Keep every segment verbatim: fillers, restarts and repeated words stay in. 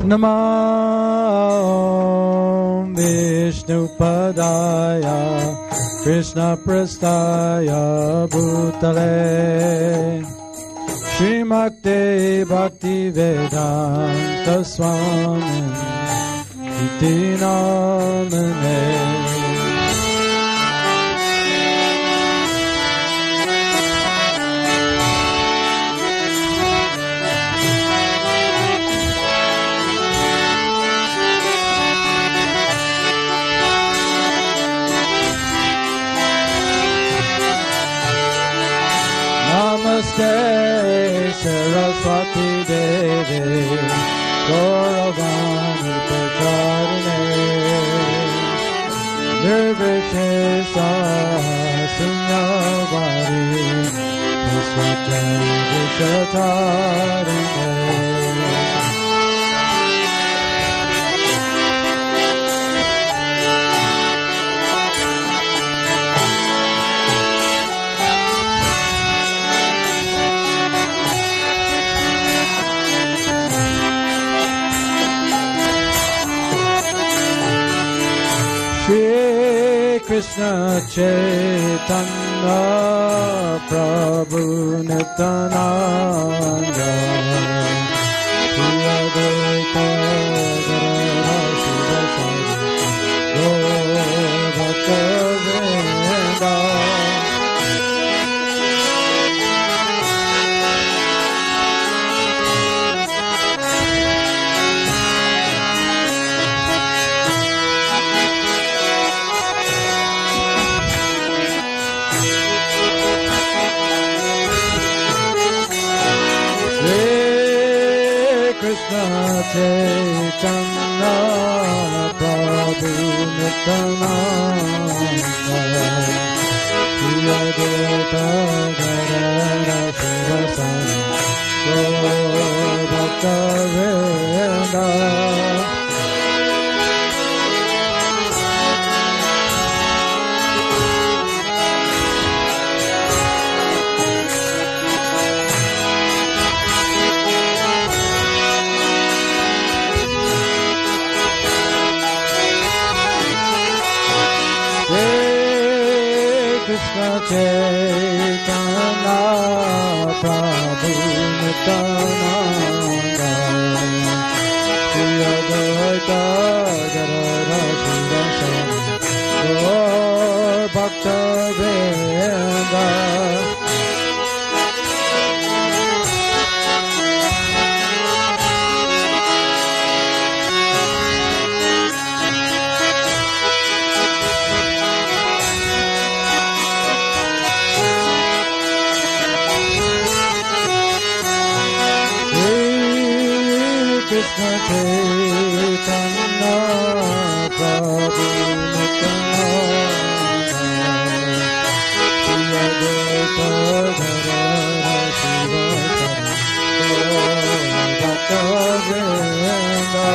Namo Vishnupadaya Krishna Prastaya Bhutale Srimate Bhakti Vedanta Swami Iti Namane. Namaste Saraswati Devi Gauravani Pracharine Nirvishesa Sunyavari Visvajani Vishatarine. Krishna Chaitanya Prabhu Nityananda Shri Advaita Gadadhara Shivasari Gaura Bhakta Vrinda. Chaitanya Prabhu Nityananda Shri Advaita Gadadhara Shivasari Gaura Bhakta Vrinda. Krishna Chaitanya Prabhu Nityananda Shri Advaita Gadadhara Shivasari Gaura Bhakta Vrinda. Krishna Chaitanya Prabhu Nityananda Shri Advaita Gadadhara Shivasari Gaura Bhakta Vrinda.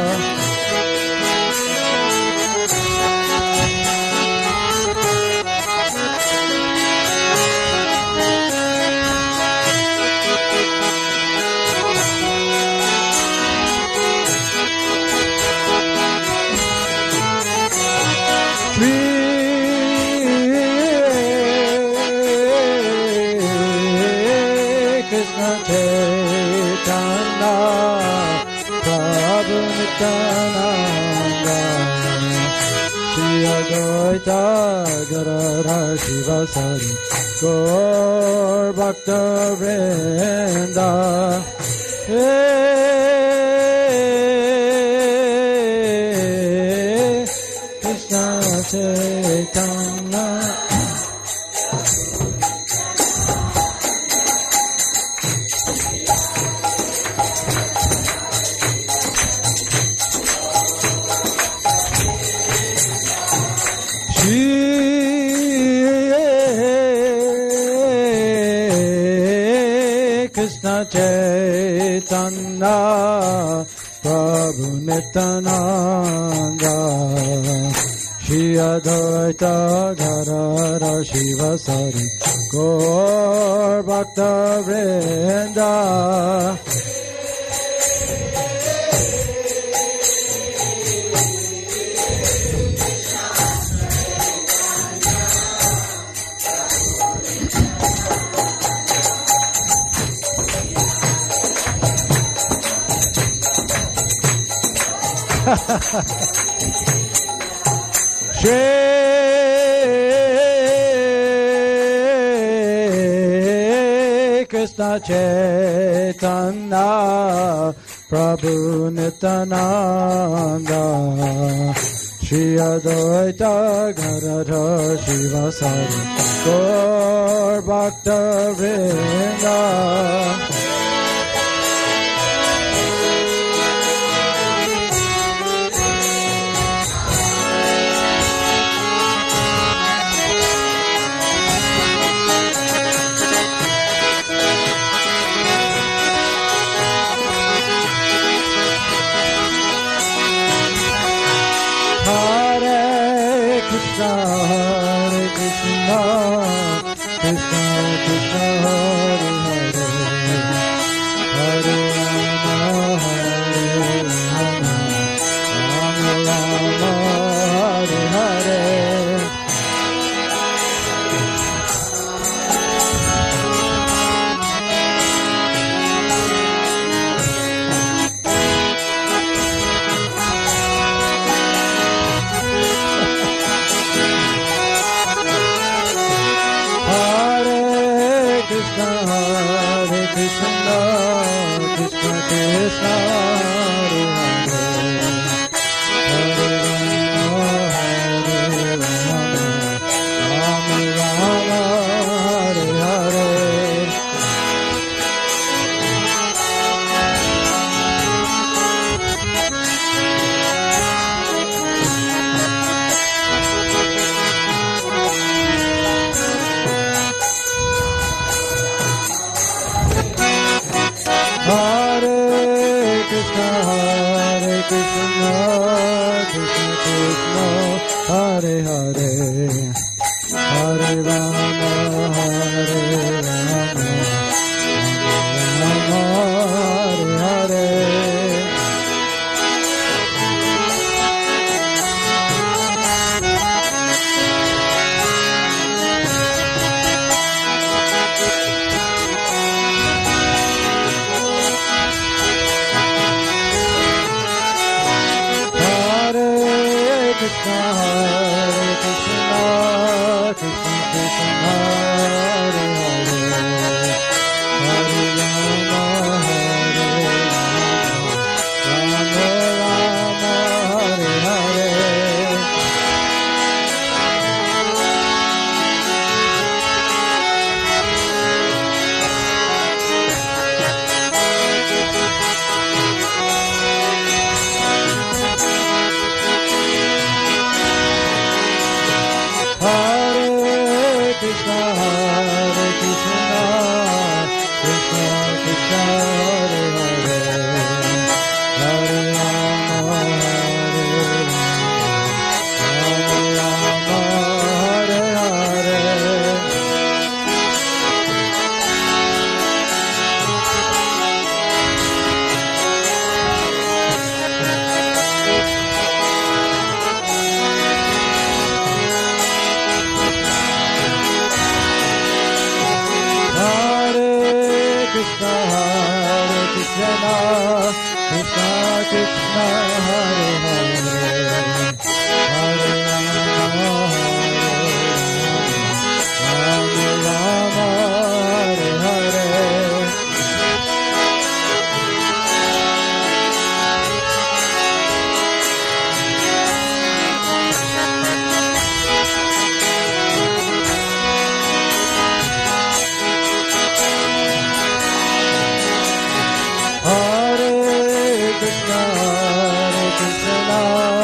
Chaitanya Prabhu Nityananda Shri Advaita Gadadhara Shivasari Gaura Bhakta Vrinda. Krishna Chaitanya Krishna Chaitanya Prabhu Nityananda Shri Advaita Gadadhara Shivasari Gaura Bhakta Vrinda. Shri Krishna Chaitanya Prabhu Nityananda Shri Advaita Gadadhar Shivasari Gaur Bhakta Vrinda Hare Krishna, Krishna Krishna, Hare Hare, Hare Rama, Hare Rama, Rama Rama, Hare Hare. Hare Krishna, Krishna Krishna, Hare Hare, Hare Rama, Hare Rama, Rama Rama, Hare Hare. Hare Krishna, Hare Krishna, Krishna Krishna, Hare Hare, Hare Rama, Hare Rama, Rama Hare Hare. Krishna, Hare Krishna, Krishna Krishna, Hare Hare, Hare Rama, Hare Rama, Rama Rama, Hare Hare. Krishna, Hare Krishna, Krishna Krishna, Hare Hare, Hare Rama, Hare Rama, Rama Rama, Hare Hare. Krishna, Hare Krishna, Krishna Krishna, Hare Hare, Hare Rama, Hare Rama, Rama Hare Hare. Krishna, Hare Krishna,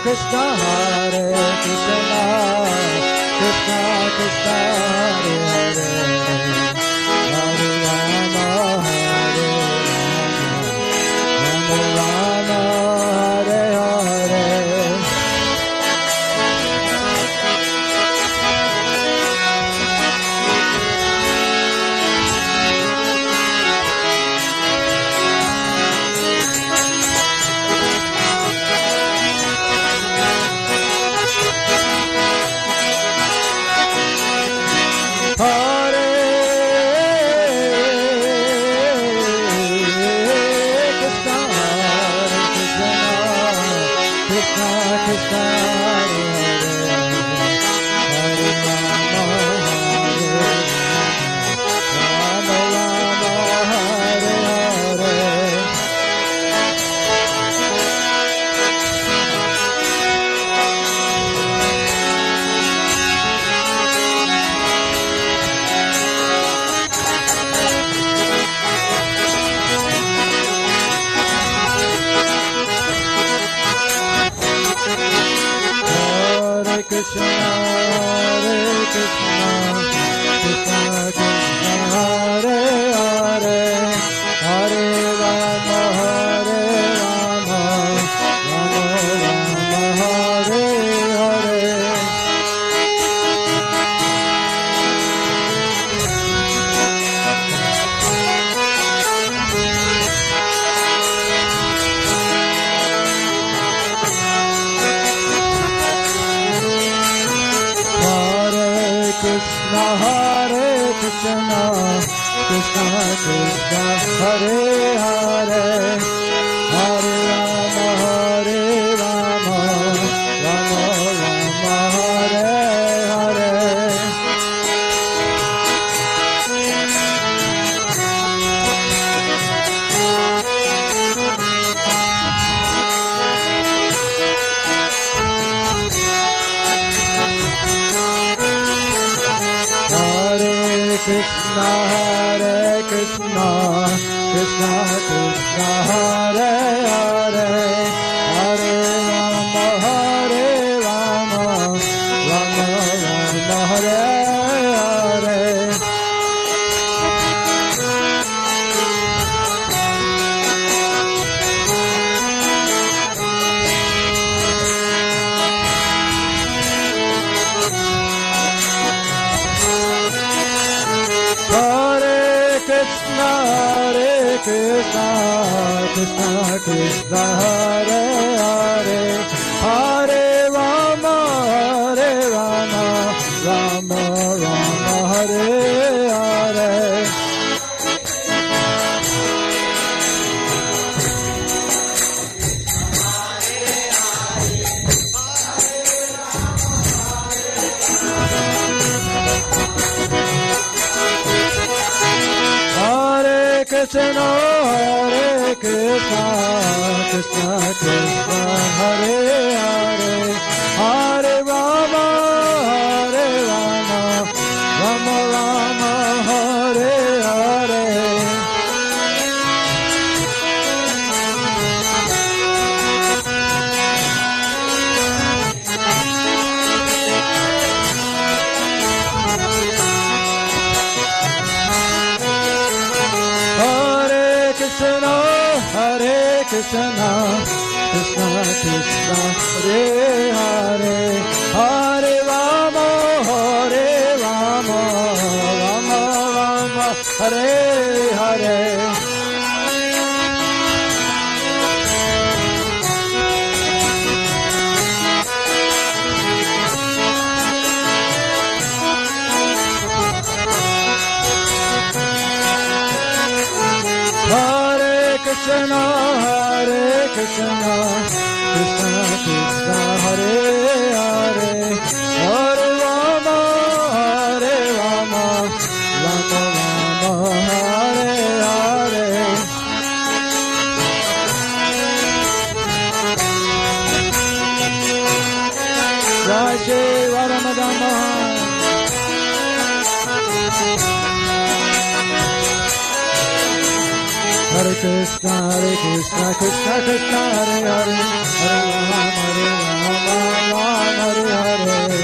Krishna, Hare Krishna, Krishna Krishna, Hare Hare, Hare Rama, Hare Rama, Rama Rama, Hare Hare. Krishna, Hare Krishna, Krishna Krishna, Hare Hare, Hare Rama, Hare Rama, Rama Rama, Hare Hare. Krishna, Hare Krishna, Krishna Krishna, Hare Hare, Hare Rama, Hare Rama, Rama Rama, Hare Hare. Krishna, Hare Krishna, Krishna Krishna, Hare Hare, Hare Rama, Hare Rama, Rama Rama, Hare Hare. Krishna, Krishna Krishna, Hare Hare, Hare Rama, Hare Rama, Rama Rama, Hare Hare. Krishna, Hare Krishna, Krishna Krishna, Hare Hare, Hare Rama, Hare Rama, Rama Rama, Hare Hare. Krishna, Hare Krishna, Krishna Krishna, Hare Hare, Hare Rama, Hare Rama, Rama Rama, Hare Hare. Krishna, Hare Krishna, Krishna Krishna, Hare Hare, Hare Rama, Hare Rama, Rama Rama, Hare Hare. Jai Shri Radha Hare Krishna, Hare Krishna, Krishna Krishna, Hare Hare, Hare Ram, Hare Ram, Ram Ram, Hare Hare.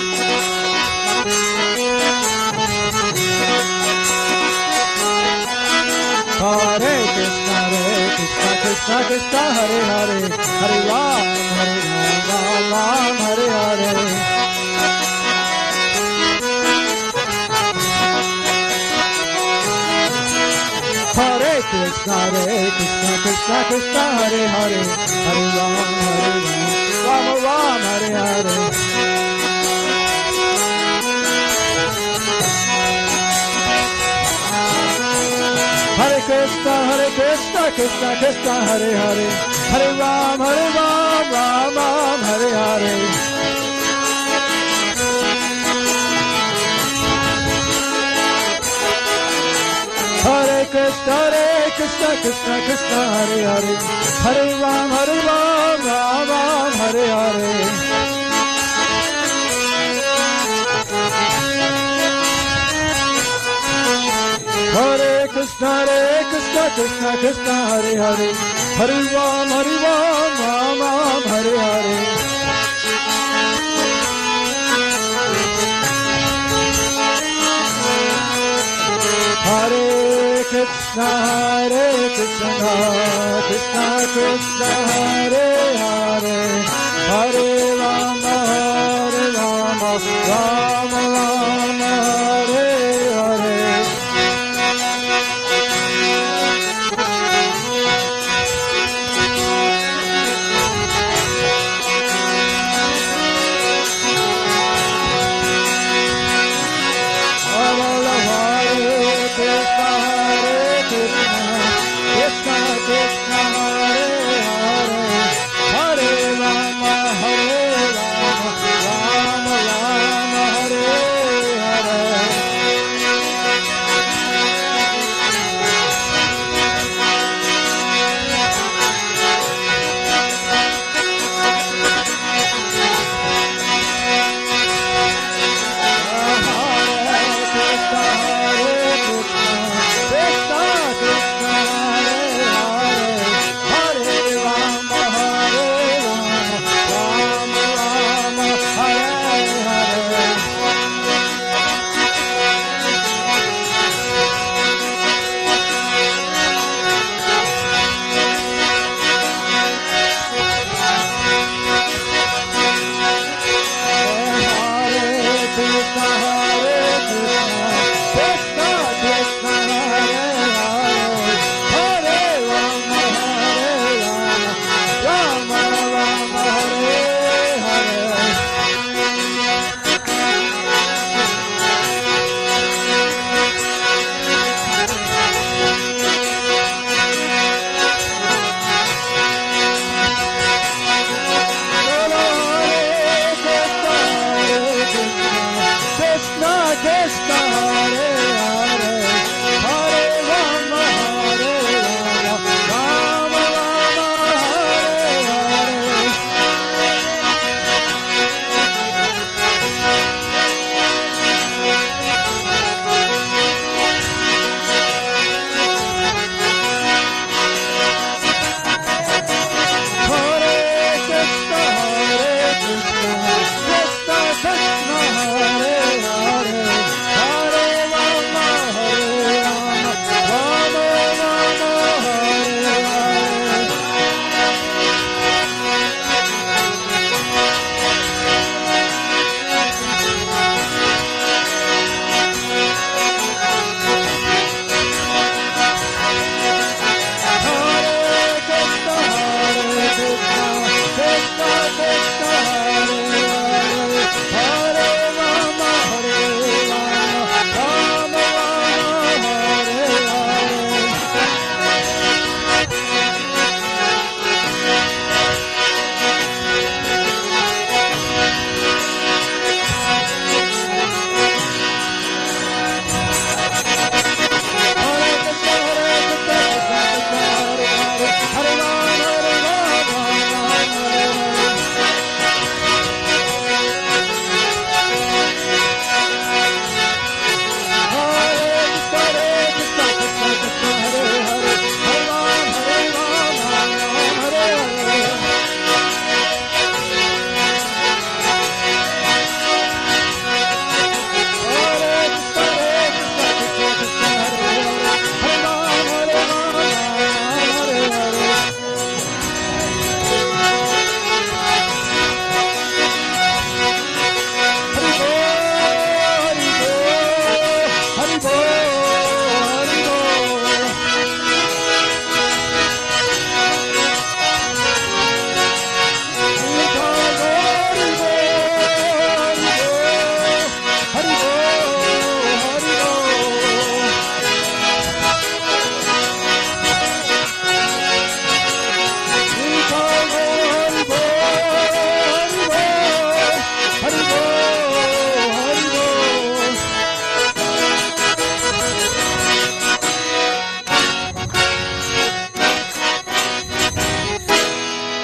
Hare Krishna, Hare Krishna, Krishna Krishna, Hare Hare, Hare Ram, Hare Ram, Ram Ram, Hare Hare. Hare Krishna, Hare Krishna, Krishna Krishna, Hare Hare, Hare Ram, Hare Ram, Ram Ram, Hare Hare. Hare Krishna, Hare Krishna, Krishna Krishna, Hare Hare, Hare Ram, Hare Ram, Ram Ram, Hare Hare. Hare Krishna, Hare Krishna, Krishna Krishna, Hare Hare, Hare Ram, Hare Ram, Ram Ram, Hare Hare. Hare Krishna, Hare Krishna, Krishna Krishna, Hare Hare, Hare Ram, Hare Ram, Ram Ram, Hare Hare. Hare Krishna, Hare Krishna, Krishna Krishna, Hare Hare, Hare Rama, Hare Rama, Rama Rama, Hare Hare. Hare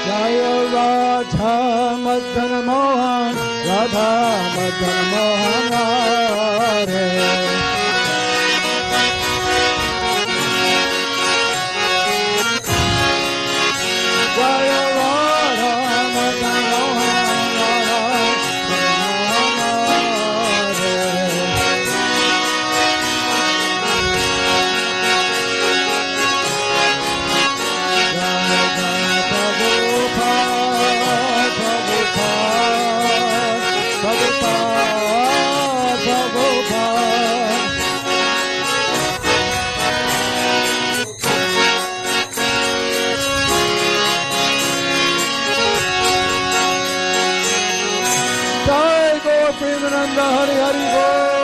Jaya Radha Madan Mohan, Radha Madan Mohan Hare. Jaya Radha Madan Mohan, Radha Premananda Hari Hari Bo.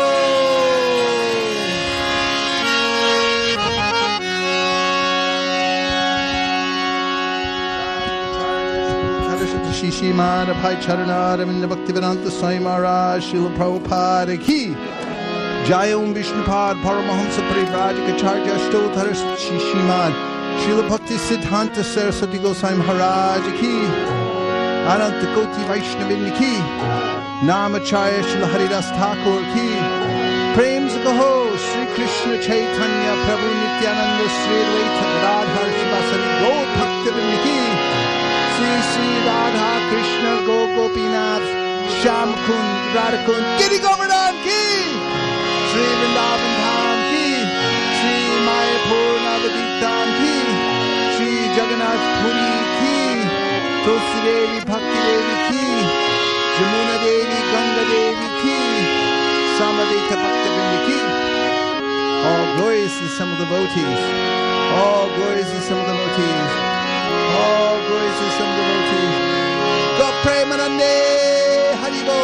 Shishi Mada Bhai Charana Ravinda Bhaktivedanta Swami Maharaj Srila Prabhupada Ki Jaya Om Vishnupad Paramahamsa Parivrajaka Charya Stothara Shishi Mad Srila Bhakti Siddhanta Saraswati Goswami Maharaj Ki Ananta Koti Vaishnavin Ki Namacharya Srila Haridas Thakur Ki Prem Kaho Sri Krishna Chaitanya Prabhu Nityananda Sri Advaita Radha Shivasari Go Bhaktivinoda Ki Sri Sri Radha Krishna Go Gopinath Sham Kund Radha Kund Giri Govardhan Ki Sri Vrindavan Dham Ki Sri Mayapur Navadip Dham Ki Sri Jagannath Puri Ki Tulsi Devi Bhakti Devi Ki Jamuna Devi Ganga Devi Ki Samadita Bhaktivinoda Ki. All glories to some of the devotees. All glories to some of the devotees. All glories to some of the devotees. Go Premanande Haribo.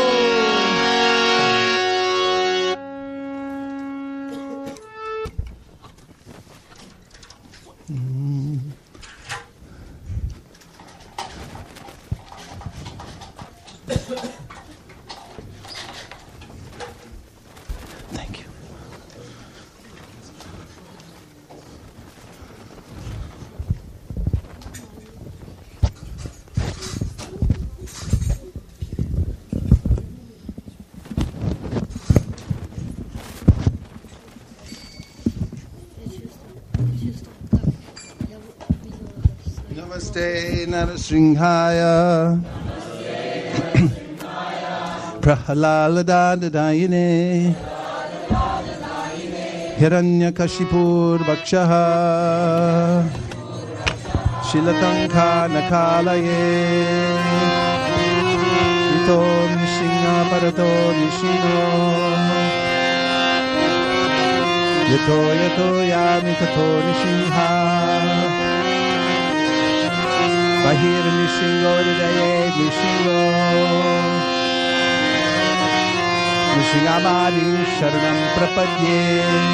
Mm. Thank you. Namaste Narasringhaya Prahaladadadayine Hiranyakashipur Bhakshaha Shilatanka Nakalaye Ito Nishinga Parato Nishino Yato Yato Yami Tato Nishinha Bahir Nishingo Ridaye Nishingo Nishingamadi Sharanam Prapadye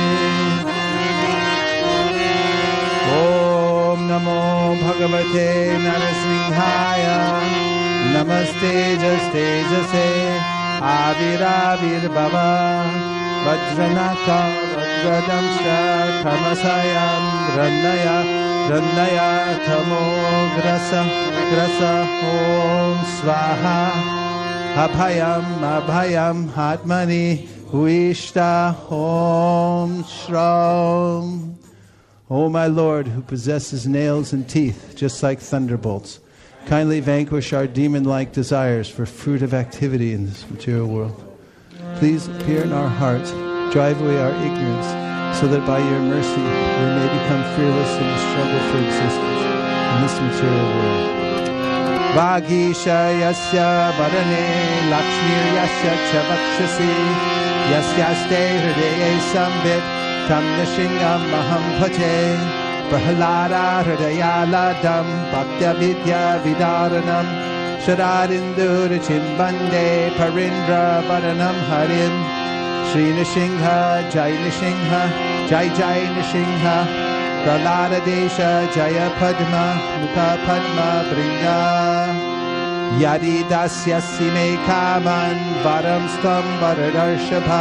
Om Namo Bhagavate Narasringhaya Namaste Jaste Jase Aviravir Baba Vajranaka Vajradamsha Karmasayam Rannaya Rannaya Tamo Grasa Grasa Om Swaha Abhayam Abhayam Atmani Uishta Om Shram. O my Lord, who possesses nails and teeth, just like thunderbolts, kindly vanquish our demon-like desires for fruitive activity in this material world. Please appear in our hearts, drive away our ignorance, so that by your mercy we may become fearless in the struggle for existence in this material world. Vagisha yasya varane lakshmir yasya chavakshasi yasyaste hridaye sambit tam nishingam maham bhaje prahalada hridayaladam bhaktya vidya vidaranam shararindur chimbande parindra varanam harim Shri Nishingha Jai Nishingha Jai Jai Nishingha Prahlada Desha Jaya Padma Mukha Padma Bringa Yadi Dasyasi Me Kaman Varam Stam Varadarshabha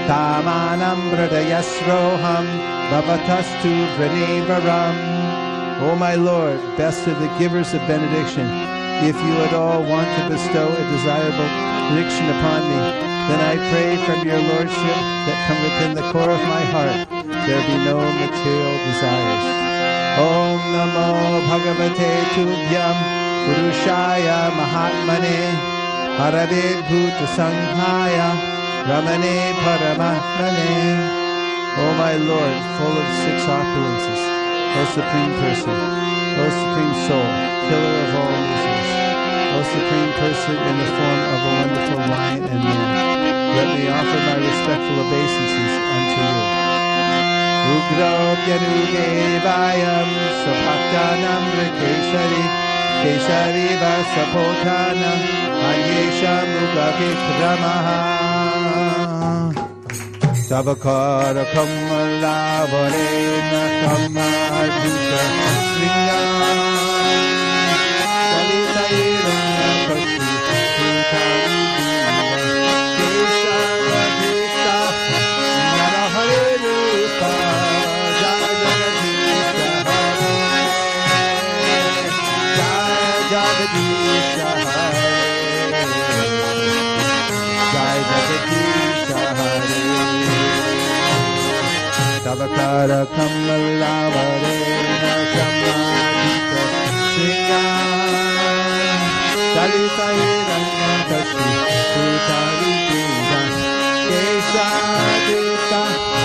Kamanam Hridayasroham Bhavatastu Vrinevaram O my Lord, best of the givers of benediction, if you at all want to bestow a desirable benediction upon me, then I pray from your Lordship that from within the core of my heart there be no material desires. Om Namo Bhagavate Tubhyam Purushaya Mahatmane Harabed Bhuta Sanghaya Ramane Paramatmane. O my Lord, full of six opulences, O Supreme Person, O Supreme Soul, Killer of all miseries, O Supreme Person in the form of a wonderful lion and man, let me offer my respectful obeisances unto you. Ugro Pyanugevayam Sapattanam Kesari Kesari Vasapotana Ayesha Mugavikramaha Tabakara Kamalavare Nakamadhika Sriya Dalitaira Kashi Sutari Kesha Radhika Narahare Rupa Jagadisha Jaya Jagadisha Jaya Jagadisha Tabakara Kamalavare Nakamadhika Sriya Dalita Hiranya Kashi Sutari Pura Kesha Dita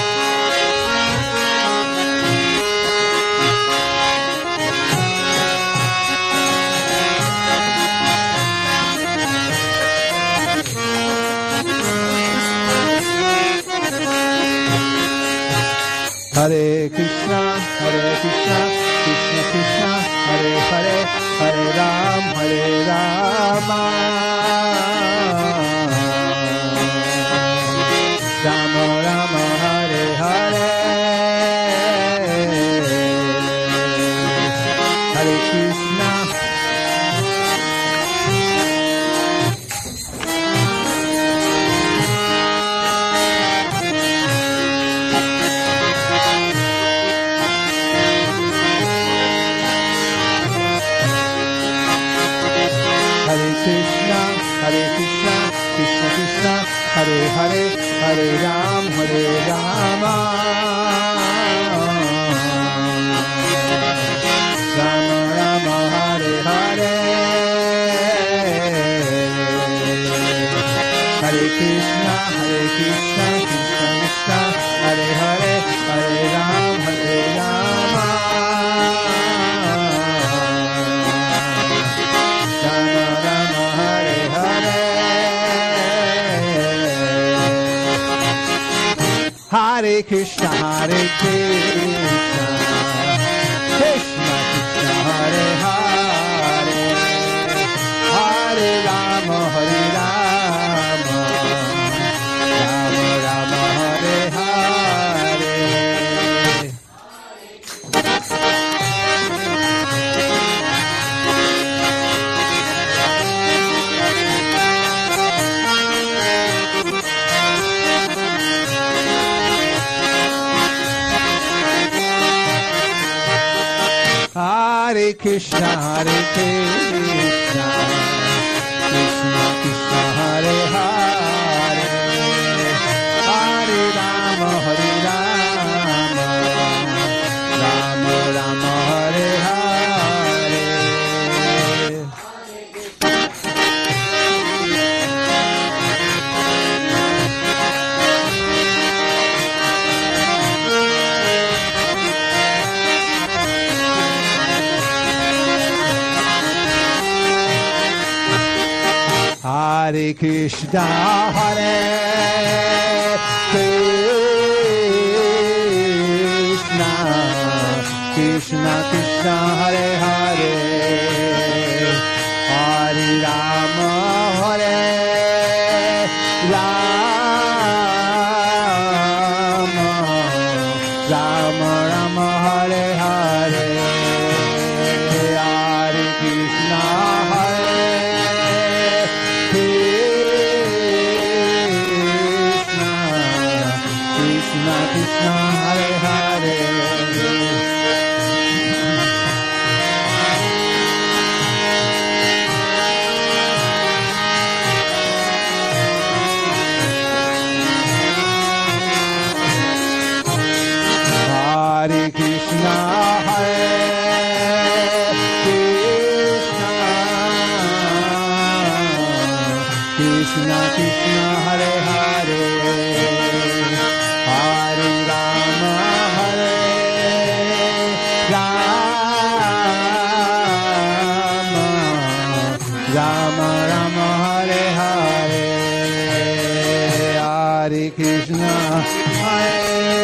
Hare Krishna, Hare Krishna, Krishna Krishna, Hare Hare, Hare Ram, Hare Rama, Rama Rama, Hare Hare, Hare Krishna. Krishna, Hare Krishna, Krishna Krishna, Hare Hare, Hare Ram, Hare Rama, Rama Rama, Hare Hare, Hare Krishna, Hare Krishna, Krishna Krishna, Hare Hare, Hare Ram, Hare Rama. Hare Krishna, Hare Krishna, Krishna Krishna, Hare Hare, Hare Rama, Hare Rama, Rama Rama, Hare Hare. Hare Krishna, Hare Krishna, Krishna Krishna, Hare Hare, Hare Rama, Hare Rama, Rama Rama, Hare Hare. Hare Krishna, Hare Krishna, Krishna Krishna, Hare Hare, Hare Rama, Hare Rama, Rama Rama, Hare Hare, Hare Krishna, Hare Krishna, Hare Hare, Krishna Krishna Hare Hare Hare Rama Hare Rama Rama Rama Hare Hare Hare Krishna Hare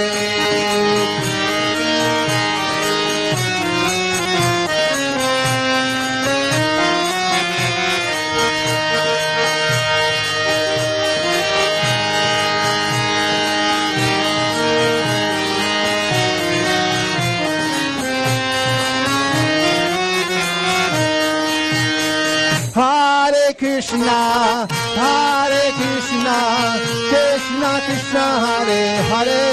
Krishna, Hare Krishna, Krishna Krishna, Hare Hare,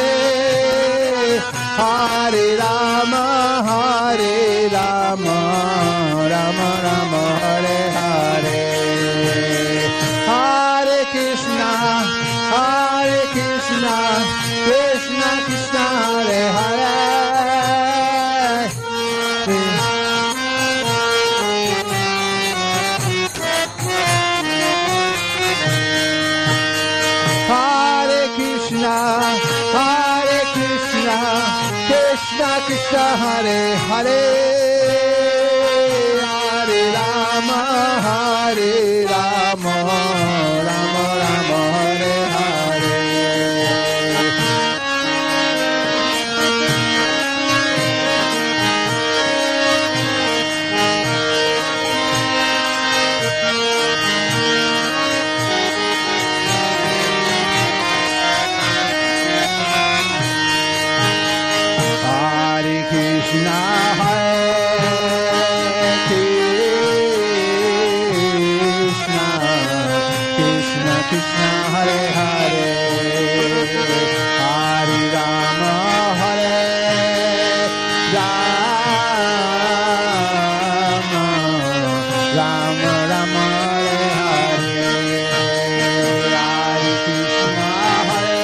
Hare Rama, Hare Rama, Rama Rama, Hare Hare, Hare Krishna, Hare Krishna, Krishna Krishna, Hare Hare. Hare Krishna, Krishna Krishna, Hare Hare, Hare Rama, Hare Rama, Rama Rama, Hare Hare. Krishna, Hare Krishna, Krishna Krishna, Hare Hare, Hare Rama, Hare Rama, Rama Rama, Hare Hare, Hare Krishna, Hare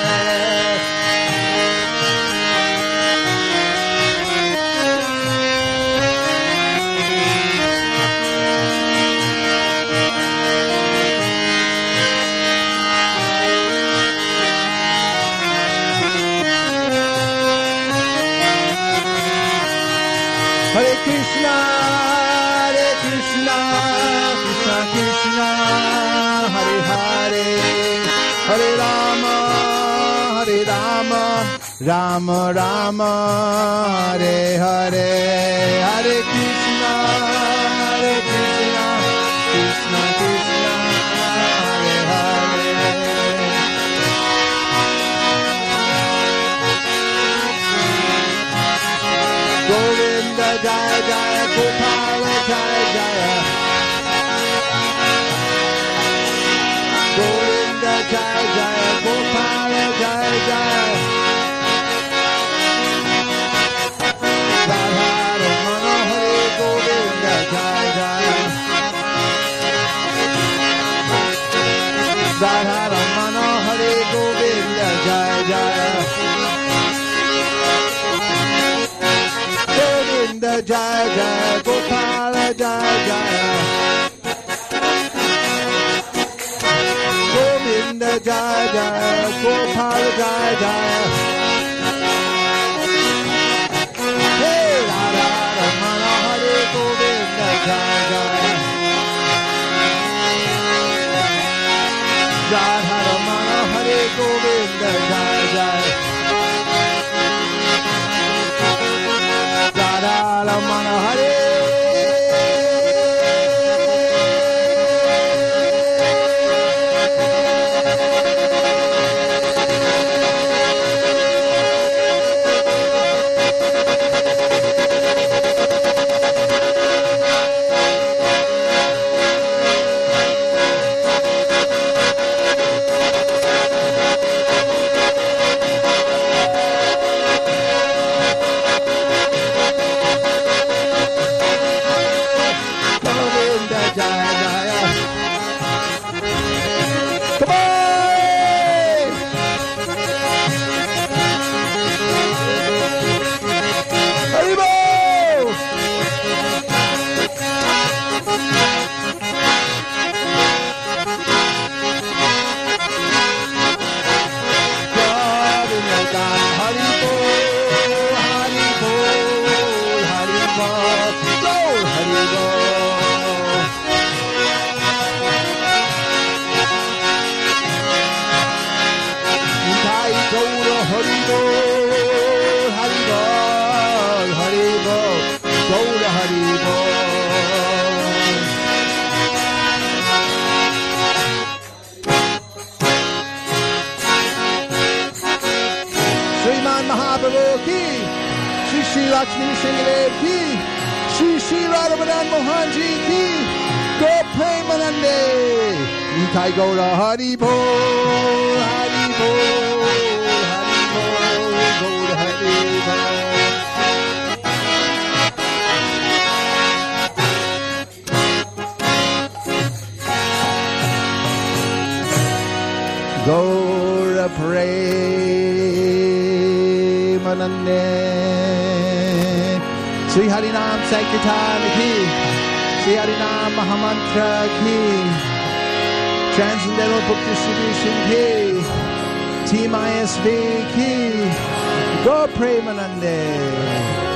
Hare Krishna, Hare Krishna, Krishna Krishna, Hare Hare, Hare Rama, Hare Rama, Rama Rama, Hare Hare, Hare Krishna, Hare Krishna, Krishna Krishna, Hare Hare. Govinda Jaya Jaya Gopala Jaya Jaya Govinda Jaya Jaya Gopala Jaya Jaya Radha Ramana Hare Govinda Jaya Jaya Radha Ramana Hare Govinda Jaya Jaya Govinda Jaya Jaya Gopala Jaya Jaya Govinda Jaya Jaya Gopala Jaya Jaya Hey Radha Ramana Hare Govinda Jaya Jaya Radha Ramana Hare Govinda Jaya Jaya Radha Ramana Hare Rukmini Singh ki, Shri Shri Radhabadan Mohan Ji ki, Go Premanande, Nitai Gaura Hari Bol, Hari Bol, Hari Bol, Gaura Hari Bol. Gaura Premanande, Sri Harinam Sankirtan ki, Sri Harinam Mahamantra ki, Transcendental Book Distribution ki, Team I S V ki, Go Premanande.